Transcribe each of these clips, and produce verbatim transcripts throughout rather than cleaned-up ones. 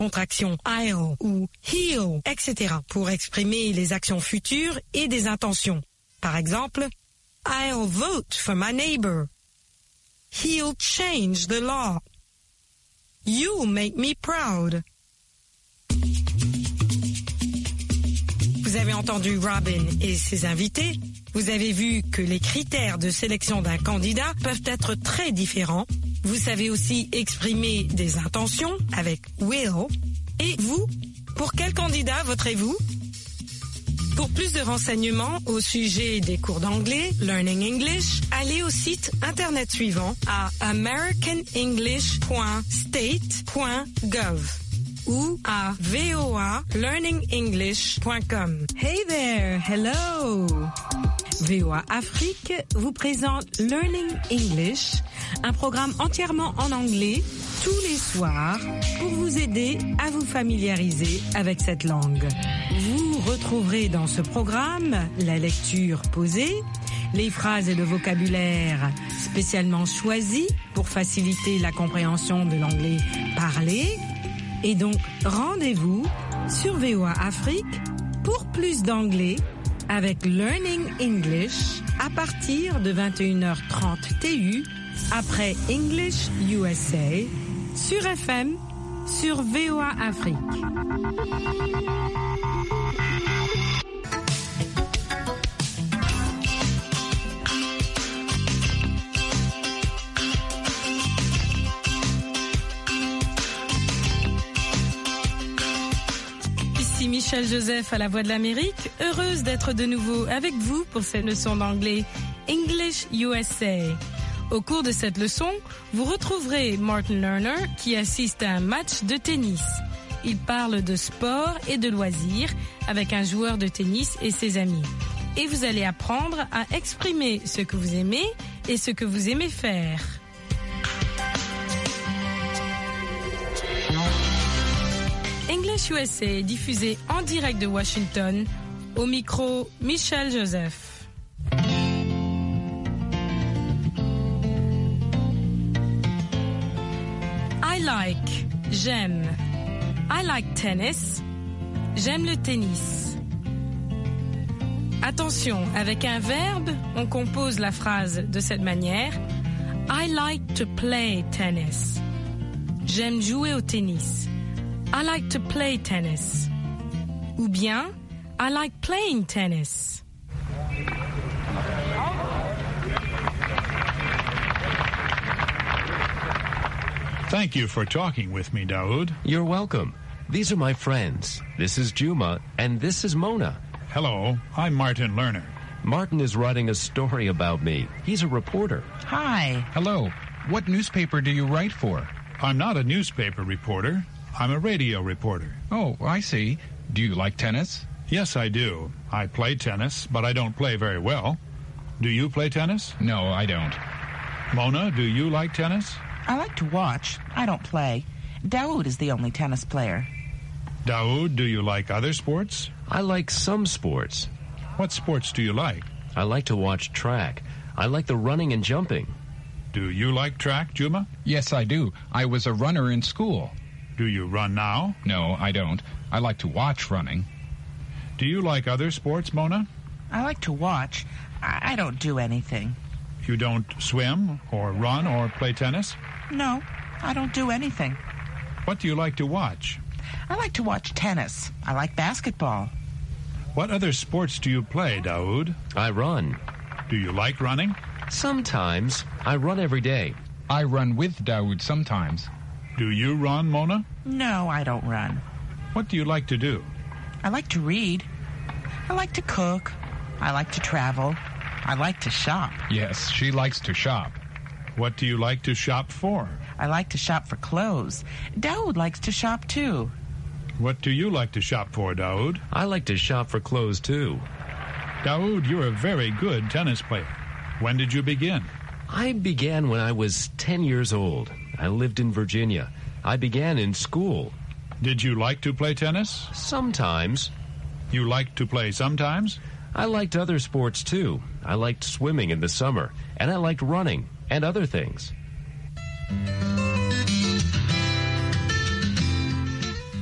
contractions I'll ou he'll, et cetera pour exprimer les actions futures et des intentions. Par exemple, I'll vote for my neighbor. He'll change the law. You'll make me proud. Vous avez entendu Robin et ses invités. Vous avez vu que les critères de sélection d'un candidat peuvent être très différents. Vous savez aussi exprimer des intentions avec will. Et vous, pour quel candidat voterez-vous? Pour plus de renseignements au sujet des cours d'anglais, Learning English, allez au site internet suivant à american english point state point gov ou à voa learning english point com. Hey there, hello! V O A Afrique vous présente Learning English, un programme entièrement en anglais tous les soirs pour vous aider à vous familiariser avec cette langue. Vous retrouverez dans ce programme la lecture posée, les phrases et le vocabulaire spécialement choisis pour faciliter la compréhension de l'anglais parlé. Et donc, rendez-vous sur V O A Afrique pour plus d'anglais avec Learning English à partir de vingt et une heures trente T U après English U S A sur F M sur V O A Afrique. Michel Joseph à la Voix de l'Amérique, heureuse d'être de nouveau avec vous pour cette leçon d'anglais English U S A. Au cours de cette leçon, vous retrouverez Martin Lerner qui assiste à un match de tennis. Il parle de sport et de loisirs avec un joueur de tennis et ses amis. Et vous allez apprendre à exprimer ce que vous aimez et ce que vous aimez faire. English U S A est diffusé en direct de Washington. Au micro, Michel Joseph. I like, j'aime. I like tennis. J'aime le tennis. Attention, avec un verbe, on compose la phrase de cette manière. I like to play tennis. J'aime jouer au tennis. I like to play tennis. Ou bien, I like playing tennis. Thank you for talking with me, Daoud. You're welcome. These are my friends. This is Juma, and this is Mona. Hello, I'm Martin Lerner. Martin is writing a story about me. He's a reporter. Hi. Hello. What newspaper do you write for? I'm not a newspaper reporter. I'm a radio reporter. Oh, I see. Do you like tennis? Yes, I do. I play tennis, but I don't play very well. Do you play tennis? No, I don't. Mona, do you like tennis? I like to watch. I don't play. Daoud is the only tennis player. Daoud, do you like other sports? I like some sports. What sports do you like? I like to watch track. I like the running and jumping. Do you like track, Juma? Yes, I do. I was a runner in school. Do you run now? No, I don't. I like to watch running. Do you like other sports, Mona? I like to watch. I, I don't do anything. You don't swim or run or play tennis? No, I don't do anything. What do you like to watch? I like to watch tennis. I like basketball. What other sports do you play, Daoud? I run. Do you like running? Sometimes. I run every day. I run with Daoud sometimes. Do you run, Mona? No, I don't run. What do you like to do? I like to read. I like to cook. I like to travel. I like to shop. Yes, she likes to shop. What do you like to shop for? I like to shop for clothes. Daoud likes to shop too. What do you like to shop for, Daoud? I like to shop for clothes too. Daoud, you're a very good tennis player. When did you begin? I began when I was ten years old. I lived in Virginia. I began in school. Did you like to play tennis? Sometimes. You liked to play sometimes? I liked other sports too. I liked swimming in the summer, and I liked running and other things.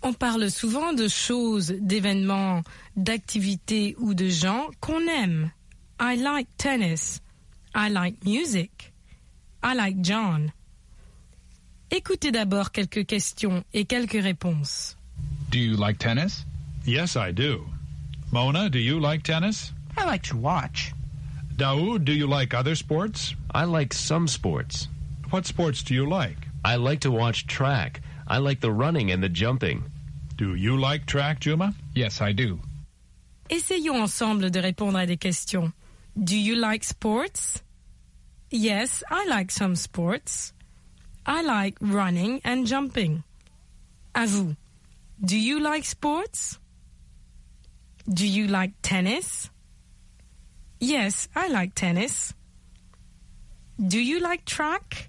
On parle souvent de choses, d'événements, d'activités ou de gens qu'on aime. I like tennis. I like music. I like John. Écoutez d'abord quelques questions et quelques réponses. Do you like tennis? Yes, I do. Mona, do you like tennis? I like to watch. Daoud, do you like other sports? I like some sports. What sports do you like? I like to watch track. I like the running and the jumping. Do you like track, Juma? Yes, I do. Essayons ensemble de répondre à des questions. Do you like sports? Yes, I like some sports. I like running and jumping. À vous. Do you like sports? Do you like tennis? Yes, I like tennis. Do you like track?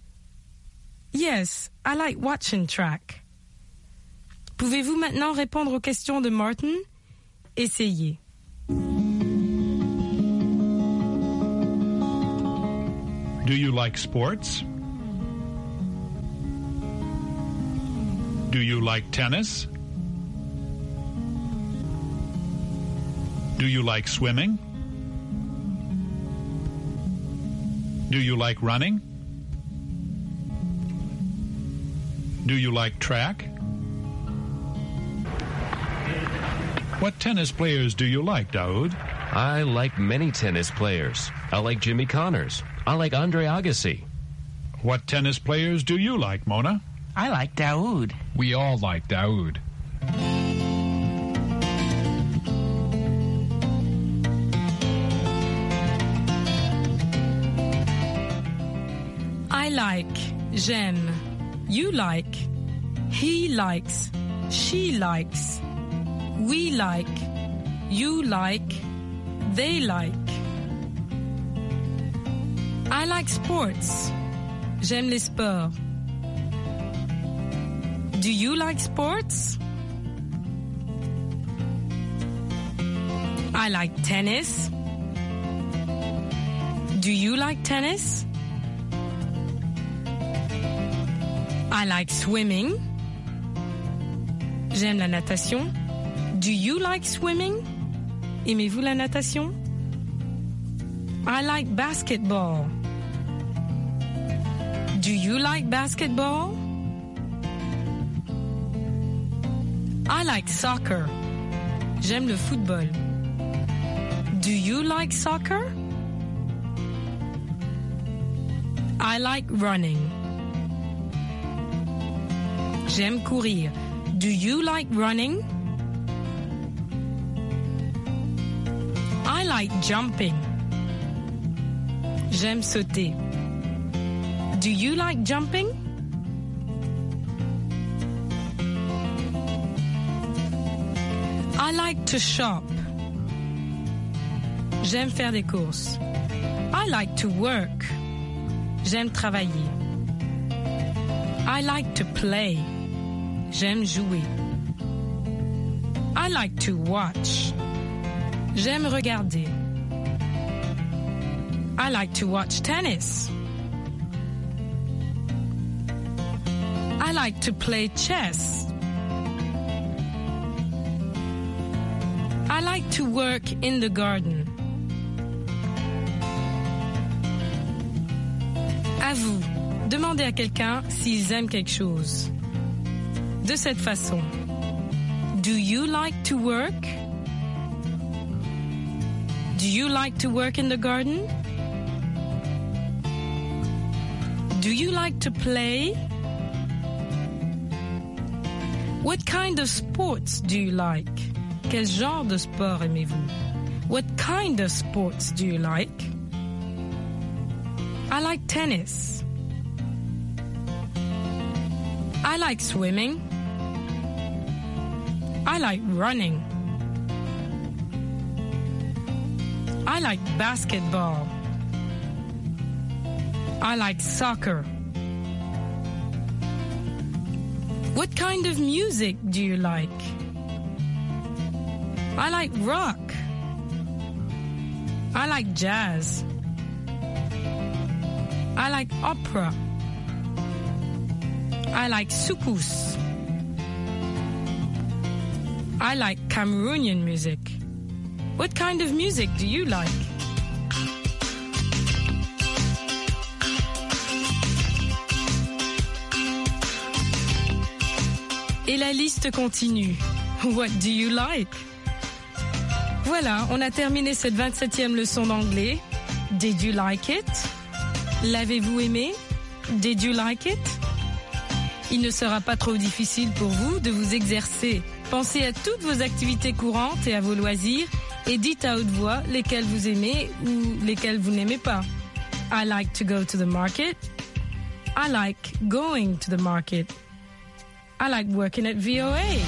Yes, I like watching track. Pouvez-vous maintenant répondre aux questions de Martin? Essayez. Do you like sports? Do you like tennis? Do you like swimming? Do you like running? Do you like track? What tennis players do you like, Daoud? I like many tennis players. I like Jimmy Connors. I like Andre Agassi. What tennis players do you like, Mona? I like Daoud. We all like Daoud. I like, j'aime, you like, he likes, she likes, we like, you like, they like. I like sports. J'aime les sports. Do you like sports? I like tennis. Do you like tennis? I like swimming. J'aime la natation. Do you like swimming? Aimez-vous la natation? I like basketball. Do you like basketball? I like soccer. J'aime le football. Do you like soccer? I like running. J'aime courir. Do you like running? I like jumping. J'aime sauter. Do you like jumping? I like to shop. J'aime faire des courses. I like to work. J'aime travailler. I like to play. J'aime jouer. I like to watch. J'aime regarder. I like to watch tennis. I like to play chess. I like to work in the garden. À vous, demandez à quelqu'un s'ils aiment quelque chose. De cette façon. Do you like to work? Do you like to work in the garden? Do you like to play? What kind of sports do you like? Quel genre de sport aimez-vous? What kind of sports do you like? I like tennis. I like swimming. I like running. I like basketball. I like soccer. What kind of music do you like? I like rock. I like jazz. I like opera. I like soukous. I like Cameroonian music. What kind of music do you like? Et la liste continue. What do you like? Voilà, on a terminé cette vingt-septième leçon d'anglais. Did you like it? L'avez-vous aimé? Did you like it? Il ne sera pas trop difficile pour vous de vous exercer. Pensez à toutes vos activités courantes et à vos loisirs et dites à haute voix lesquelles vous aimez ou lesquelles vous n'aimez pas. I like to go to the market. I like going to the market. I like working at V O A.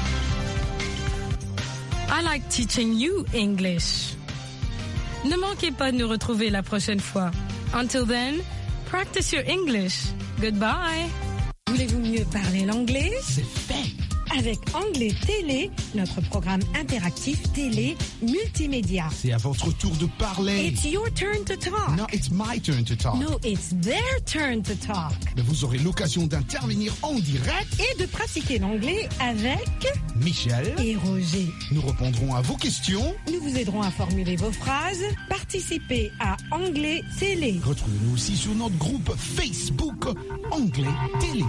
I like teaching you English. Ne manquez pas de nous retrouver la prochaine fois. Until then, practice your English. Goodbye. Voulez-vous mieux parler l'anglais? C'est fait. Avec Anglais Télé, notre programme interactif télé multimédia. C'est à votre tour de parler. It's your turn to talk. No, it's my turn to talk. No, it's their turn to talk. Mais vous aurez l'occasion d'intervenir en direct Et de pratiquer l'anglais avec Michel et Roger. Nous répondrons à vos questions. Nous vous aiderons à formuler vos phrases. Participez à Anglais Télé. Retrouvez-nous aussi sur notre groupe Facebook Anglais Télé.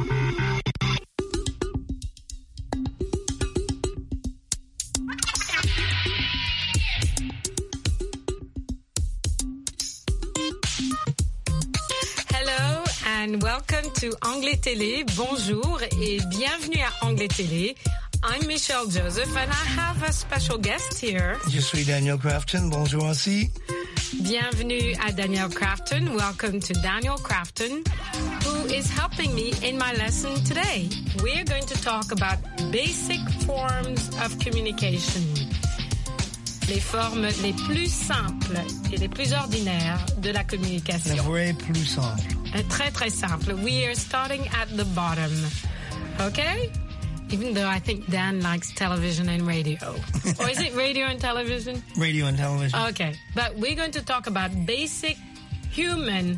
And welcome to Anglais Télé. Bonjour et bienvenue à Anglais Télé. I'm Michelle Joseph and I have a special guest here. Je suis Daniel Crafton. Bonjour aussi. Bienvenue à Daniel Crafton. Welcome to Daniel Crafton, who is helping me in my lesson today. We're going to talk about basic forms of communication. Les formes les plus simples et les plus ordinaires de la communication. La vraie plus simple. Très, très simple. We are starting at the bottom. Okay? Even though I think Dan likes television and radio. Or is it radio and television? Radio and television. Okay. But we're going to talk about basic human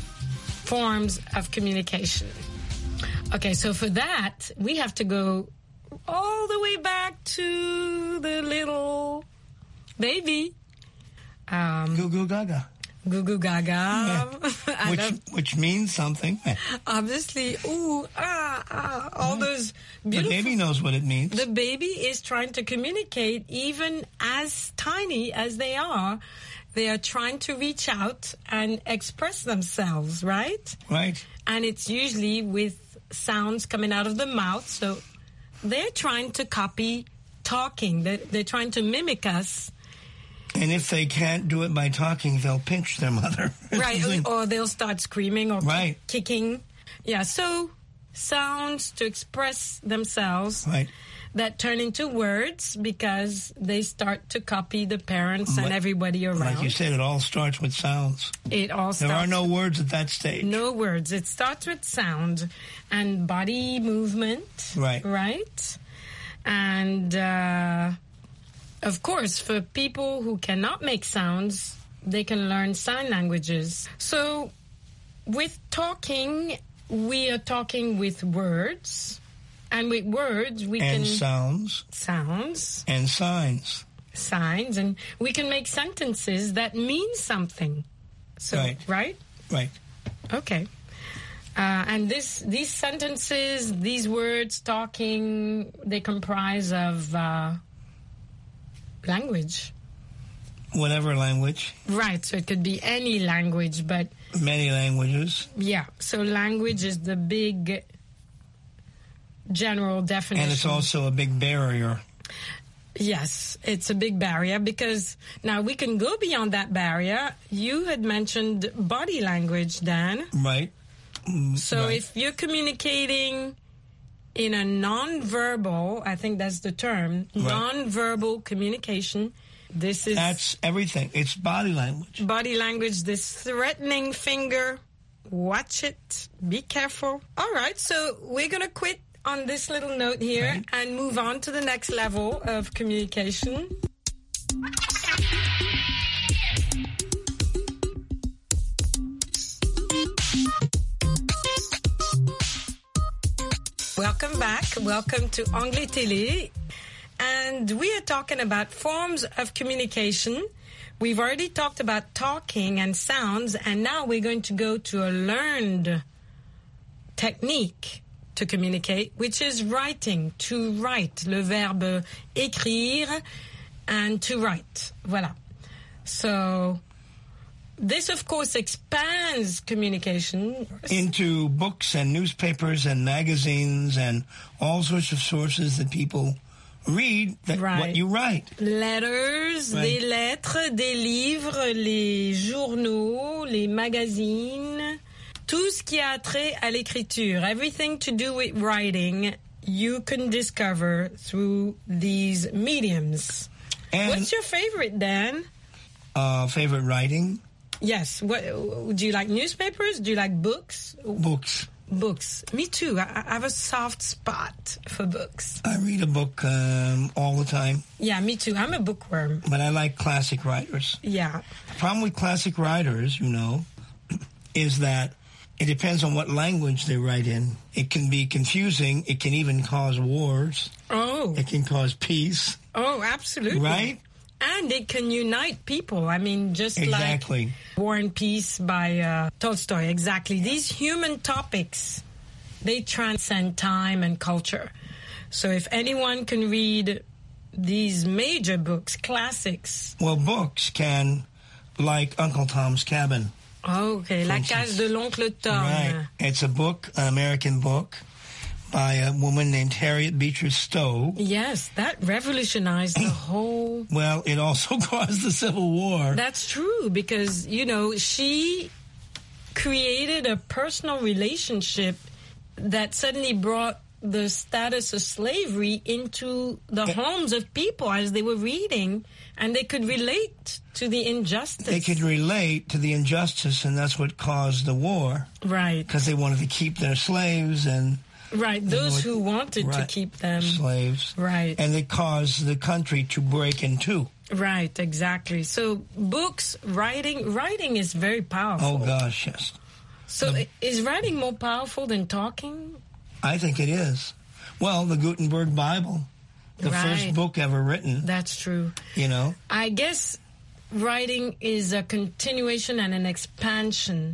forms of communication. Okay, so for that, we have to go all the way back to the little baby. Um, Goo goo gaga. Goo goo gaga. Yeah. Which, which means something. Obviously, ooh, ah, ah, all yeah. those beautiful... The baby knows what it means. The baby is trying to communicate, even as tiny as they are. They are trying to reach out and express themselves, right? Right. And it's usually with sounds coming out of the mouth. So they're trying to copy talking. They're, they're trying to mimic us. And if they can't do it by talking, they'll pinch their mother. Right, or they'll start screaming or right. kicking. Yeah, so sounds to express themselves right. that turn into words because they start to copy the parents but, and everybody around. Like you said, it all starts with sounds. It all starts... There are no words at that stage. No words. It starts with sound and body movement. Right. Right? And... Uh, Of course, for people who cannot make sounds, they can learn sign languages. So with talking, we are talking with words. And with words, we and can... And sounds. Sounds. And signs. Signs. And we can make sentences that mean something. So, right. Right? Right. Okay. Uh, and this, these sentences, these words, talking, they comprise of... Uh, language. Whatever language. Right, so it could be any language, but... Many languages. Yeah, so language is the big general definition. And it's also a big barrier. Yes, it's a big barrier because now we can go beyond that barrier. You had mentioned body language, Dan. Right. So right. if you're communicating... in a non-verbal, I think that's the term, right. non-verbal communication, this is... That's everything. It's body language. Body language, this threatening finger, watch it, be careful. All right, so we're going to quit on this little note here right. and move on to the next level of communication. Welcome back. Welcome to Anglais Télé. and we are talking about forms of communication. We've already talked about talking and sounds, and now we're going to go to a learned technique to communicate, which is writing, to write, le verbe écrire and to write. Voilà. So this, of course, expands communication into books and newspapers and magazines and all sorts of sources that people read that right. what you write. Letters, right. Des lettres, des livres, les journaux, les magazines, tout ce qui a trait à l'écriture, everything to do with writing, you can discover through these mediums. And what's your favorite, Dan? Uh, favorite writing? Yes. What do you like? Newspapers? Do you like books? Books. Books. Me too. I, I have a soft spot for books. I read a book um, all the time. Yeah, me too. I'm a bookworm. But I like classic writers. Yeah. The problem with classic writers, you know, is that it depends on what language they write in. It can be confusing. It can even cause wars. Oh. It can cause peace. Oh, absolutely. Right? And it can unite people. I mean, just exactly. like War and Peace by uh, Tolstoy. Exactly. These human topics, they transcend time and culture. So if anyone can read these major books, classics. Well, books can, like Uncle Tom's Cabin. Oh, okay. La Case de l'Oncle Tom. Right. It's a book, an American book, by a woman named Harriet Beecher Stowe. Yes, that revolutionized the whole... Well, it also caused the Civil War. That's true, because, you know, she created a personal relationship that suddenly brought the status of slavery into the it, homes of people as they were reading, and they could relate to the injustice. They could relate to the injustice, and that's what caused the war. Right. Because they wanted to keep their slaves and... Right, those who wanted right, to keep them. Slaves. Right. And it caused the country to break in two. Right, exactly. So books, writing, writing is very powerful. Oh, gosh, yes. So the, is writing more powerful than talking? I think it is. Well, the Gutenberg Bible, the right. first book ever written. That's true. You know? I guess writing is a continuation and an expansion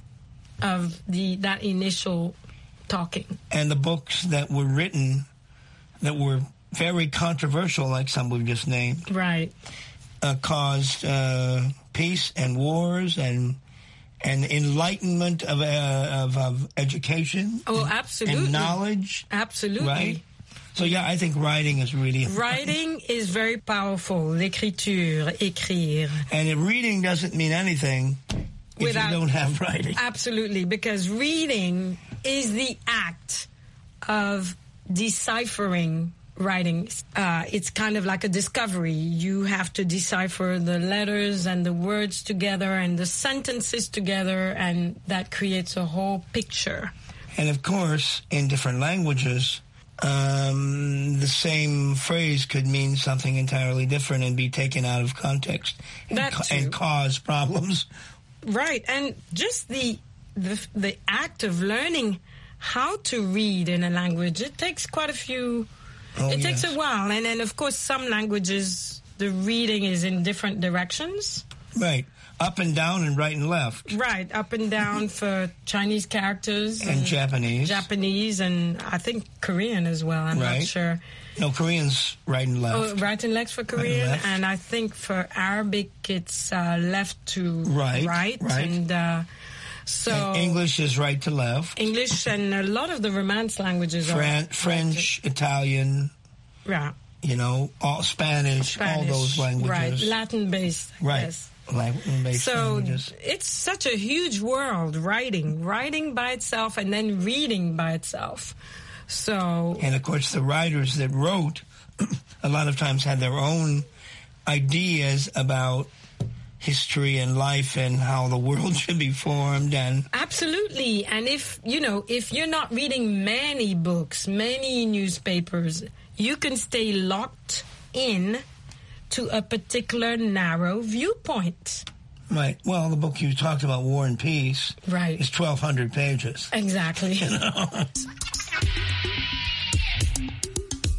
of the that initial talking. And the books that were written that were very controversial, like some we've just named, right, uh, caused uh, peace and wars and and enlightenment of, uh, of of education. Oh, and, absolutely, and knowledge. Absolutely, right. So yeah, I think writing is really important. Writing is very powerful. L'écriture, écrire, and if reading doesn't mean anything if Without, you don't have writing. Absolutely, because reading is the act of deciphering writing. Uh, it's kind of like a discovery. You have to decipher the letters and the words together and the sentences together, and that creates a whole picture. And of course, in different languages, um, the same phrase could mean something entirely different and be taken out of context and, ca- and cause problems. Right, and just the The, the act of learning how to read in a language, it takes quite a few, oh, it yes. takes a while. And then, of course, some languages, the reading is in different directions. Right. Up and down and right and left. Right. Up and down for Chinese characters. And, and Japanese. Japanese and I think Korean as well. I'm right. not sure. No, Korean's right and left. Oh, right and left for Korean. Right and, and I think for Arabic, it's uh, left to right. right. Right. And, uh, So and English is right to left. English and a lot of the Romance languages Fran- are French, right. Italian, yeah, you know, all Spanish, Spanish, all those languages, right? Latin-based, right? Yes. Latin-based so languages. It's such a huge world. Writing, writing by itself, and then reading by itself. So, and of course, the writers that wrote a lot of times had their own ideas about history and life and how the world should be formed. And absolutely. And if, you know, if you're not reading many books, many newspapers, you can stay locked in to a particular narrow viewpoint. Right. Well, the book you talked about, War and Peace, right, is twelve hundred pages. Exactly. You know?